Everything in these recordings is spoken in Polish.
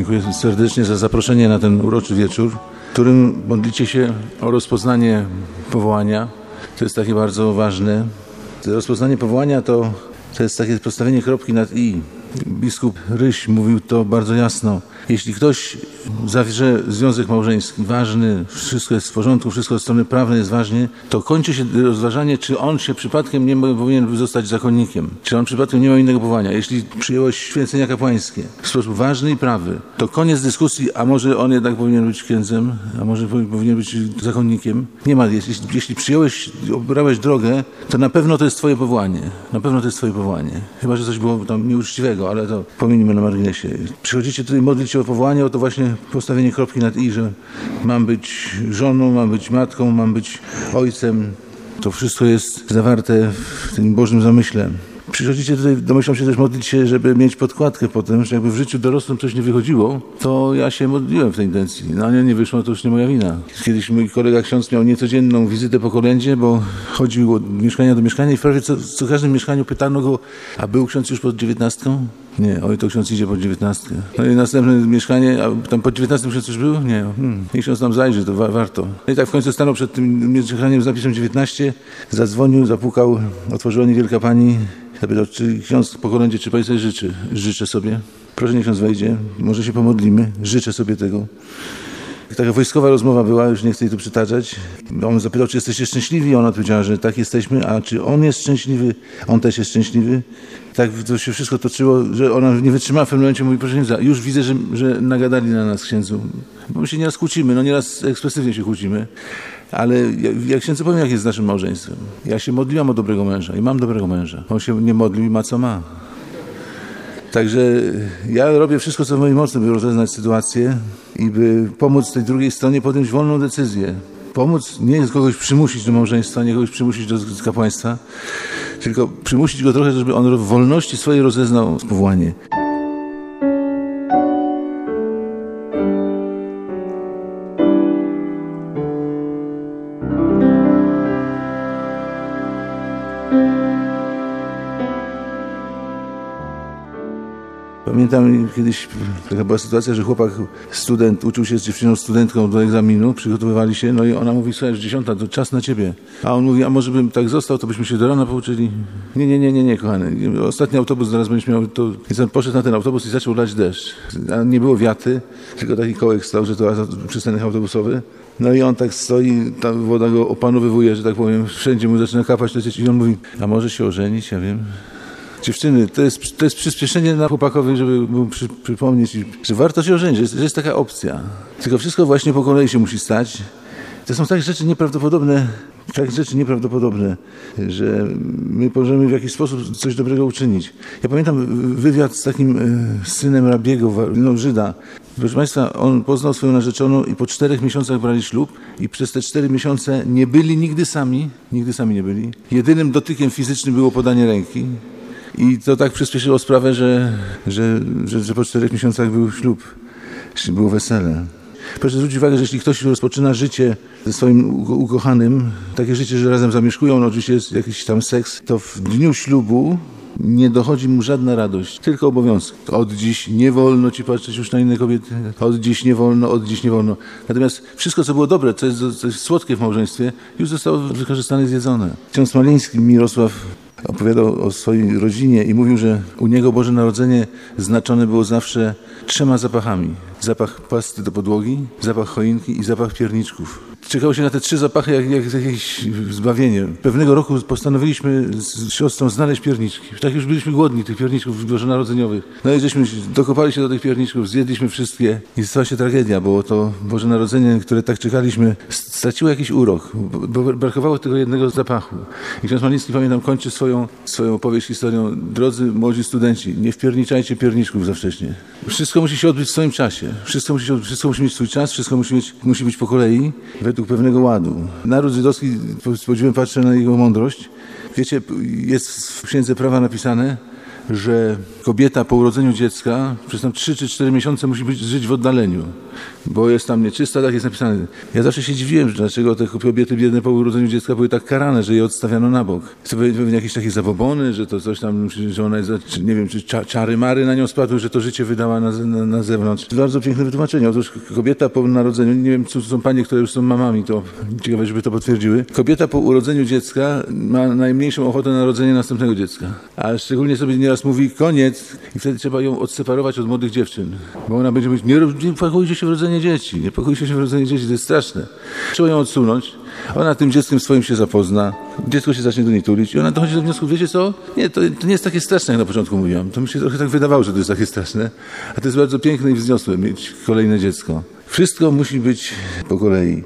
Dziękuję serdecznie za zaproszenie na ten uroczy wieczór, w którym modlicie się o rozpoznanie powołania. To jest takie bardzo ważne. Rozpoznanie powołania to jest takie postawienie kropki nad i. Biskup Ryś mówił to bardzo jasno. Jeśli ktoś zawrze związek małżeński, ważny, wszystko jest w porządku, wszystko od strony prawnej jest ważnie, to kończy się rozważanie, czy on się przypadkiem nie powinien zostać zakonnikiem, czy on przypadkiem nie ma innego powołania. Jeśli przyjąłeś święcenia kapłańskie w sposób ważny i prawy, to koniec dyskusji, a może on jednak powinien być księdzem, a może powinien być zakonnikiem. Nie ma, jeśli przyjąłeś, obrałeś drogę, to na pewno to jest twoje powołanie. Na pewno to jest twoje powołanie. Chyba że coś było tam nieuczciwego, ale to pominimy na marginesie. Przychodzicie tutaj modlić się o powołanie, o to właśnie postawienie kropki nad i, że mam być żoną, mam być matką, mam być ojcem. To wszystko jest zawarte w tym Bożym zamyśle. Przychodzicie tutaj, domyślam się też modlić się, żeby mieć podkładkę potem, że jakby w życiu dorosłym coś nie wychodziło, to ja się modliłem w tej intencji. No ale nie wyszło, to już nie moja wina. Kiedyś mój kolega ksiądz miał niecodzienną wizytę po kolędzie, bo chodził od mieszkania do mieszkania i w prawie co każdym mieszkaniu pytano go, a był ksiądz już pod 19? Nie, oj, to ksiądz idzie pod 19. No i następne mieszkanie, a tam pod 19 ksiądz już był? Nie. Niech ksiądz tam zajrzy, to warto. No i tak w końcu stanął przed tym mieszkaniem z napisem 19, zadzwonił, zapukał, otworzyła niewielka pani, zapytał, czy ksiądz po kolędzie, czy pani sobie życzy? Życzę sobie. Proszę, niech ksiądz wejdzie, może się pomodlimy, życzę sobie tego. Taka wojskowa rozmowa była, już nie chcę jej tu przytaczać. On zapytał, czy jesteście szczęśliwi? Ona odpowiedziała, że tak jesteśmy, a czy on jest szczęśliwy? On też jest szczęśliwy. Tak to się wszystko toczyło, że ona nie wytrzymała w pewnym momencie, mówi, proszę księdza, już widzę, że nagadali na nas, księdzu. Bo my się nieraz kłócimy, nieraz ekspresywnie się kłócimy. Ale jak księdzu powiem, jak jest z naszym małżeństwem. Ja się modliłam o dobrego męża i mam dobrego męża. On się nie modlił i ma co ma. Także ja robię wszystko, co w mojej mocy, by rozeznać sytuację i by pomóc tej drugiej stronie podjąć wolną decyzję. Pomóc nie kogoś przymusić do małżeństwa, nie kogoś przymusić do kapłaństwa, tylko przymusić go trochę, żeby on w wolności swojej rozeznał powołanie. Pamiętam kiedyś, taka była sytuacja, że student uczył się z dziewczyną studentką do egzaminu, przygotowywali się, no i ona mówi, słuchaj, już 10, to czas na ciebie. A on mówi, a może bym tak został, to byśmy się do rana pouczyli. Nie, kochany. Ostatni autobus zaraz będziesz miał, to więc on poszedł na ten autobus i zaczął lać deszcz. A nie było wiaty, tylko taki kołek stał, że to przystanek autobusowy. No i on tak stoi, ta woda go opanowywuje, że tak powiem, wszędzie mu zaczyna kapać lecieć i on mówi, a może się ożenić, ja wiem. Dziewczyny, to jest przyspieszenie na chłopakowi, żeby mu przypomnieć, że warto się ożenić, że jest taka opcja. Tylko wszystko właśnie po kolei się musi stać. To są tak rzeczy nieprawdopodobne, że my możemy w jakiś sposób coś dobrego uczynić. Ja pamiętam wywiad z takim synem rabiego, Żyda. Proszę Państwa, on poznał swoją narzeczoną i po 4 miesiącach brali ślub i przez te 4 miesiące nie byli nigdy sami nie byli. Jedynym dotykiem fizycznym było podanie ręki. I to tak przyspieszyło sprawę, że po 4 miesiącach był ślub, było wesele. Proszę zwrócić uwagę, że jeśli ktoś rozpoczyna życie ze swoim ukochanym, takie życie, że razem zamieszkują, no oczywiście jest jakiś tam seks, to w dniu ślubu nie dochodzi mu żadna radość, tylko obowiązki. Od dziś nie wolno ci patrzeć już na inne kobiety, od dziś nie wolno. Natomiast wszystko, co było dobre, co jest słodkie w małżeństwie, już zostało wykorzystane i zjedzone. Ksiądz Maliński, Mirosław, opowiadał o swojej rodzinie i mówił, że u niego Boże Narodzenie znaczone było zawsze 3 zapachami. Zapach pasty do podłogi, zapach choinki i zapach pierniczków. Czekało się na te 3 zapachy jak jakieś zbawienie. Pewnego roku postanowiliśmy z siostrą znaleźć pierniczki. Tak już byliśmy głodni tych pierniczków bożonarodzeniowych. No i żeśmy dokopali się do tych pierniczków, zjedliśmy wszystkie i stała się tragedia, bo to Boże Narodzenie, które tak czekaliśmy, straciło jakiś urok, bo brakowało tego jednego zapachu. I ksiądz Maliński, pamiętam, kończy swoją opowieść historią. Drodzy młodzi studenci, nie wpierniczajcie pierniczków za wcześnie. Wszystko musi się odbyć w swoim czasie. Wszystko musi mieć swój czas, wszystko musi być po kolei, według pewnego ładu. Naród żydowski, z podziwem patrzę na jego mądrość. Wiecie, jest w Księdze Prawa napisane, że kobieta po urodzeniu dziecka przez tam 3 czy 4 miesiące musi żyć w oddaleniu. bo jest tam nieczysta, tak jest napisane. Ja zawsze się dziwiłem, dlaczego te kobiety biedne po urodzeniu dziecka były tak karane, że je odstawiano na bok. To pewnie jakieś takie zabobony, że to coś tam, że ona jest, nie wiem, czy czary mary na nią spadły, że to życie wydała na zewnątrz. Bardzo piękne wytłumaczenie. Otóż kobieta po narodzeniu, nie wiem, czy są panie, które już są mamami, to ciekawe, żeby to potwierdziły. Kobieta po urodzeniu dziecka ma najmniejszą ochotę na narodzenie następnego dziecka. A szczególnie sobie nieraz mówi koniec i wtedy trzeba ją odseparować od młodych dziewczyn. Bo ona będzie mówić, nie pakujcie się w rodzenie dzieci, nie pakujcie się w rodzenie dzieci, to jest straszne. Trzeba ją odsunąć. Ona tym dzieckiem swoim się zapozna, dziecko się zacznie do niej tulić i ona dochodzi do wniosku, wiecie co? Nie, to nie jest takie straszne, jak na początku mówiłam. To mi się trochę tak wydawało, że to jest takie straszne. A to jest bardzo piękne i wzniosłe mieć kolejne dziecko. Wszystko musi być po kolei.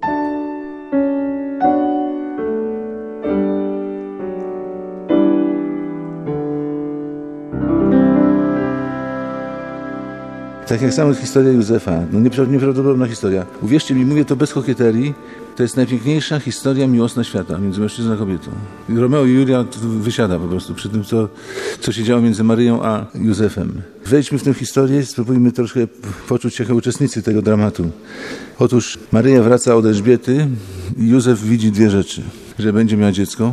Tak jak sama historia Józefa, nieprawdopodobna historia. Uwierzcie mi, mówię to bez kokieterii, to jest najpiękniejsza historia miłosna świata między mężczyzną a kobietą. Romeo i Julia wysiada po prostu przy tym, co się działo między Maryją a Józefem. Wejdźmy w tę historię i spróbujmy troszkę poczuć się jako uczestnicy tego dramatu. Otóż Maryja wraca od Elżbiety i Józef widzi dwie rzeczy. Że będzie miała dziecko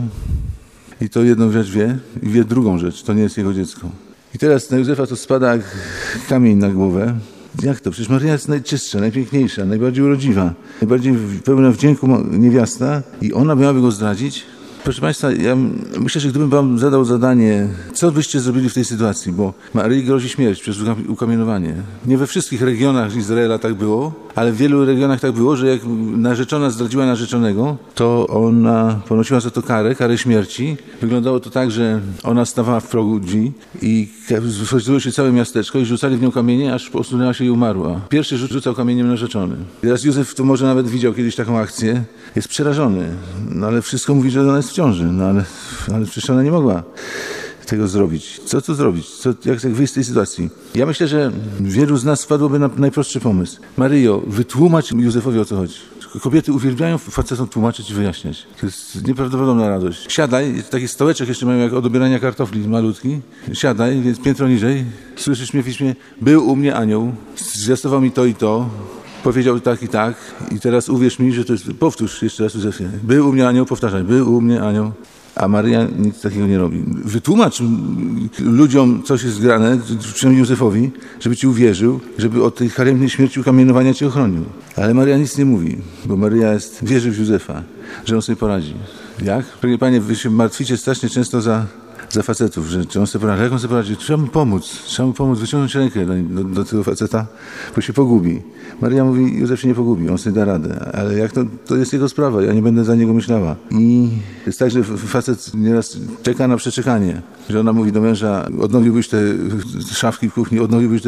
i to jedną rzecz wie i wie drugą rzecz, to nie jest jego dziecko. I teraz na Józefa to spada jak kamień na głowę. Jak to? Przecież Maryja jest najczystsza, najpiękniejsza, najbardziej urodziwa, najbardziej pełna wdzięku niewiasta i ona miałaby go zdradzić? Proszę Państwa, ja myślę, że gdybym Wam zadał zadanie, co byście zrobili w tej sytuacji, bo Maryi grozi śmierć przez ukamienowanie. Nie we wszystkich regionach Izraela tak było, ale w wielu regionach tak było, że jak narzeczona zdradziła narzeczonego, to ona ponosiła za to karę śmierci. Wyglądało to tak, że ona stawała w progu drzwi i wchodziło się całe miasteczko i rzucali w nią kamienie, aż posunęła się i umarła. Pierwszy rzucał kamieniem narzeczony. Teraz Józef to może nawet widział kiedyś taką akcję. Jest przerażony, no ale wszystko mówi, że ona jest w ciąży, no ale przecież ona nie mogła tego zrobić. Co tu zrobić? Jak wyjść z tej sytuacji? Ja myślę, że wielu z nas wpadłoby na najprostszy pomysł. Maryjo, wytłumacz Józefowi, o co chodzi. Kobiety uwielbiają facetom tłumaczyć i wyjaśniać. To jest nieprawdopodobna radość. Siadaj, taki stołeczek jeszcze mają jak od obierania kartofli malutki. Siadaj, więc piętro niżej. Słyszysz mnie w piśmie, był u mnie anioł, zwiastował mi to i to. Powiedział tak i tak i teraz uwierz mi, że to jest... Powtórz jeszcze raz, Józefie. Był u mnie anioł, powtarzaj. Był u mnie anioł. A Maryja nic takiego nie robi. Wytłumacz ludziom, co jest zgrane, przynajmniej Józefowi, żeby ci uwierzył, żeby od tej harennej śmierci ukamienowania cię ochronił. Ale Maryja nic nie mówi, bo Maryja wierzy w Józefa, że on sobie poradzi. Jak? Drogie Panie, wy się martwicie strasznie często za facetów, że czy on sobie poradzi. Jak on sobie poradzi? Trzeba mu pomóc, wyciągnąć rękę do tego faceta, bo się pogubi. Maryja mówi, Józef się nie pogubi, on sobie da radę, ale jak to jest jego sprawa, ja nie będę za niego myślała. I jest tak, że facet nieraz czeka na przeczekanie, że ona mówi do męża, odnowiłbyś te szafki w kuchni,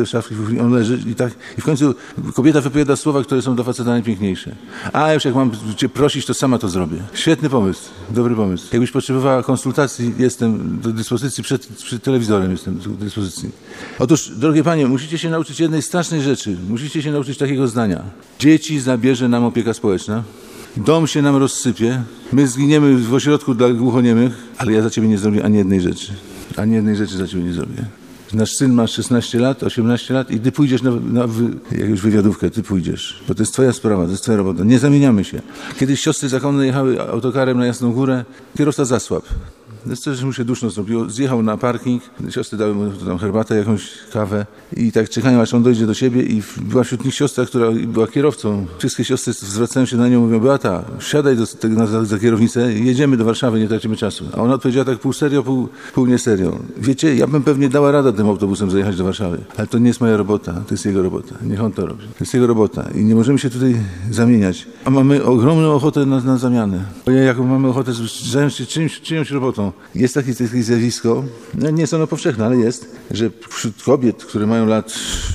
on leży i w końcu kobieta wypowiada słowa, które są dla faceta najpiękniejsze. A już jak mam cię prosić, to sama to zrobię. Świetny pomysł, dobry pomysł. Jakbyś potrzebowała konsultacji, jestem do dyspozycji, przed telewizorem jestem do dyspozycji. Otóż, drogie panie, musicie się nauczyć jednej strasznej rzeczy. Musicie się nauczyć takiego zdania. Dzieci zabierze nam opieka społeczna, dom się nam rozsypie, my zginiemy w ośrodku dla głuchoniemych, ale ja za ciebie nie zrobię ani jednej rzeczy. Ani jednej rzeczy za ciebie nie zrobię. Nasz syn ma 16 lat, 18 lat i ty pójdziesz na jakąś wywiadówkę, ty pójdziesz, bo to jest twoja sprawa, to jest twoja robota. Nie zamieniamy się. Kiedyś siostry zakonne jechały autokarem na Jasną Górę, kierowca zasłabł. Zresztą mu się duszno zrobiło. Zjechał na parking, siostry dały mu tam herbatę, jakąś kawę i tak czekają, aż on dojdzie do siebie i była wśród nich siostra, która była kierowcą. Wszystkie siostry zwracają się na nią i mówią, Beata, wsiadaj za kierownicę i jedziemy do Warszawy, nie tracimy czasu. A ona odpowiedziała tak pół serio, pół nie serio. Wiecie, ja bym pewnie dała radę tym autobusem zajechać do Warszawy, ale to nie jest moja robota, to jest jego robota. Niech on to robi. To jest jego robota i nie możemy się tutaj zamieniać. A mamy ogromną ochotę na zamianę. Jaką mamy ochotę zająć się czyjąś robotą. Jest takie zjawisko, no nie jest ono powszechne, ale jest, że wśród kobiet, które mają lat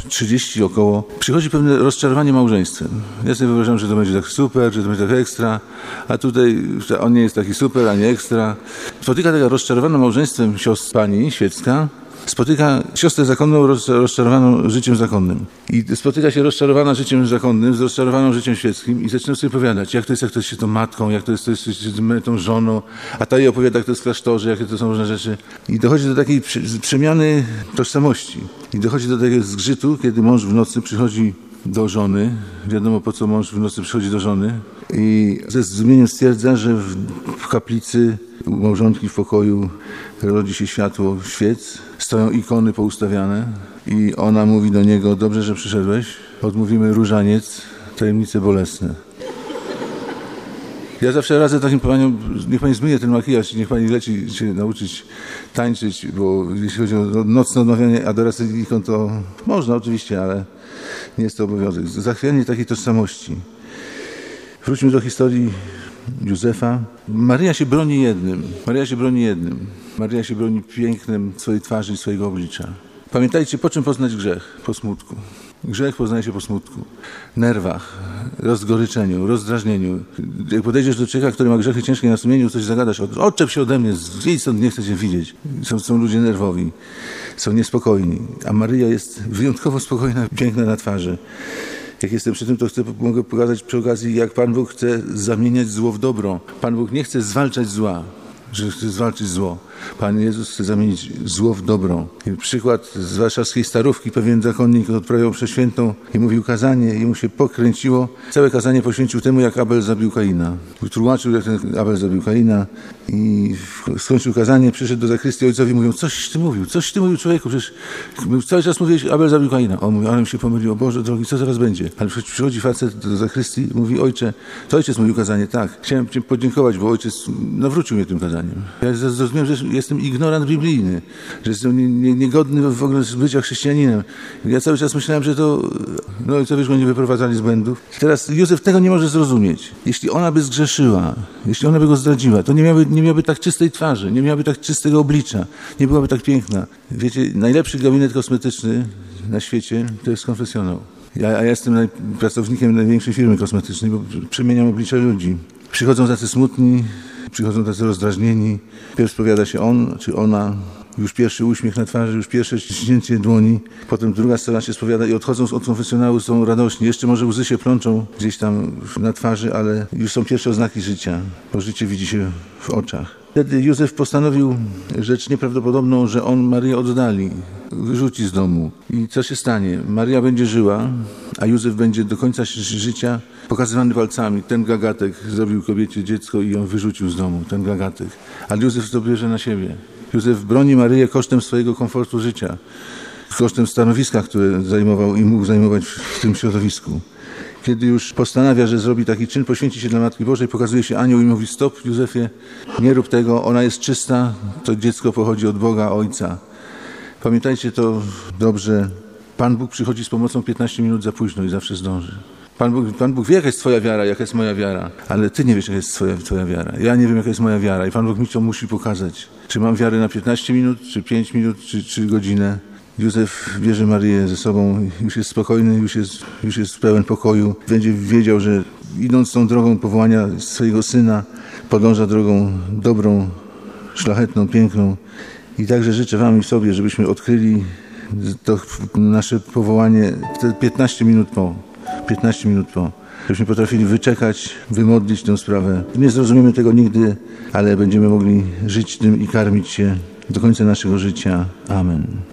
30 około, przychodzi pewne rozczarowanie małżeństwem. Ja sobie wyobrażam, że to będzie tak super, że to będzie tak ekstra, a tutaj on nie jest taki super, ani ekstra. Spotyka taka rozczarowana małżeństwem pani świecka, spotyka siostrę zakonną rozczarowaną życiem zakonnym. I spotyka się rozczarowana życiem zakonnym z rozczarowaną życiem świeckim i zaczyna sobie opowiadać, jak to jest się tą matką, jak to jest tą żoną, a ta jej opowiada, jak to jest w klasztorze, jakie to są różne rzeczy. I dochodzi do takiej przemiany tożsamości. I dochodzi do takiego zgrzytu, kiedy mąż w nocy przychodzi do żony. Wiadomo, po co mąż w nocy przychodzi do żony. I ze zdumieniem stwierdza, że w kaplicy u małżonki w pokoju rodzi się światło świec, stoją ikony poustawiane i ona mówi do niego: dobrze, że przyszedłeś, odmówimy różaniec, tajemnice bolesne. Ja zawsze radzę takim paniom: niech pani zmyje ten makijaż, niech pani leci się nauczyć tańczyć, bo jeśli chodzi o nocne odmawianie adoracji ikon, to można oczywiście, ale nie jest to obowiązek. Zachwianie takiej tożsamości. Wróćmy do historii Józefa. Maryja się broni jednym. Maryja się broni pięknem swojej twarzy i swojego oblicza. Pamiętajcie, po czym poznać grzech? Po smutku. Grzech poznaje się po smutku, nerwach, rozgoryczeniu, rozdrażnieniu. Jak podejdziesz do człowieka, który ma grzechy ciężkie na sumieniu, coś zagadasz: odczep się ode mnie, zjedź stąd, nie chcę cię widzieć. Są ludzie nerwowi, są niespokojni, a Maryja jest wyjątkowo spokojna, piękna na twarzy. Jak jestem przy tym, to mogę pokazać przy okazji, jak Pan Bóg chce zamieniać zło w dobro. Pan Bóg nie chce zwalczać zła, że chce zwalczyć zło. Pan Jezus chce zamienić zło w dobro. I przykład z warszawskiej Starówki: pewien zakonnik odprawiał przeświętą i mówił kazanie i mu się pokręciło. Całe kazanie poświęcił temu, jak Abel zabił Kaina. Tłumaczył, jak ten Abel zabił Kaina i skończył kazanie, przyszedł do zakrystii, ojcowi mówią: coś ty mówił człowieku, przecież cały czas mówiłeś, Abel zabił Kaina. On mówi: ale mi się pomyliło, Boże drogi, co zaraz będzie? Ale przychodzi facet do zakrystii i mówi: ojcze, to ojciec mówił kazanie. Tak, chciałem ci podziękować, bo ojciec nawrócił mnie tym kazaniem. Ja zrozumiałem, że jestem ignorant biblijny, że jestem niegodny w ogóle bycia chrześcijaninem. Ja cały czas myślałem, że to ojcowie go nie wyprowadzali z błędów. Teraz Józef tego nie może zrozumieć. Jeśli ona by zgrzeszyła, jeśli ona by go zdradziła, to nie miałaby tak czystej twarzy, nie miałaby tak czystego oblicza, nie byłaby tak piękna. Wiecie, najlepszy gabinet kosmetyczny na świecie to jest konfesjonał. Ja jestem pracownikiem największej firmy kosmetycznej, bo przemieniam oblicze ludzi. Przychodzą tacy smutni, przychodzą tacy rozdrażnieni. Pierw spowiada się on czy ona, już pierwszy uśmiech na twarzy, już pierwsze ściśnięcie dłoni. Potem druga strona się spowiada i odchodząc od konfesjonału są radośni. Jeszcze może łzy się plączą gdzieś tam na twarzy, ale już są pierwsze oznaki życia, bo życie widzi się w oczach. Wtedy Józef postanowił rzecz nieprawdopodobną, że on Maryję oddali, wyrzuci z domu. I co się stanie? Maryja będzie żyła, a Józef będzie do końca życia pokazywany palcami. Ten gagatek zrobił kobiecie dziecko i ją wyrzucił z domu, ten gagatek. Ale Józef to bierze na siebie. Józef broni Maryję kosztem swojego komfortu życia, kosztem stanowiska, które zajmował i mógł zajmować w tym środowisku. Kiedy już postanawia, że zrobi taki czyn, poświęci się dla Matki Bożej, pokazuje się anioł i mówi: stop, Józefie, nie rób tego, ona jest czysta, to dziecko pochodzi od Boga Ojca. Pamiętajcie to dobrze, Pan Bóg przychodzi z pomocą 15 minut za późno i zawsze zdąży. Pan Bóg wie, jaka jest twoja wiara, jaka jest moja wiara, ale ty nie wiesz, jaka jest twoja wiara. Ja nie wiem, jaka jest moja wiara i Pan Bóg mi to musi pokazać. Czy mam wiarę na 15 minut, czy 5 minut, czy godzinę. Józef bierze Maryję ze sobą, już jest spokojny, już jest pełen pokoju. Będzie wiedział, że idąc tą drogą powołania swojego syna, podąża drogą dobrą, szlachetną, piękną. I także życzę wam i sobie, żebyśmy odkryli to nasze powołanie wtedy 15 minut po. Żebyśmy potrafili wyczekać, wymodlić tę sprawę. Nie zrozumiemy tego nigdy, ale będziemy mogli żyć tym i karmić się do końca naszego życia. Amen.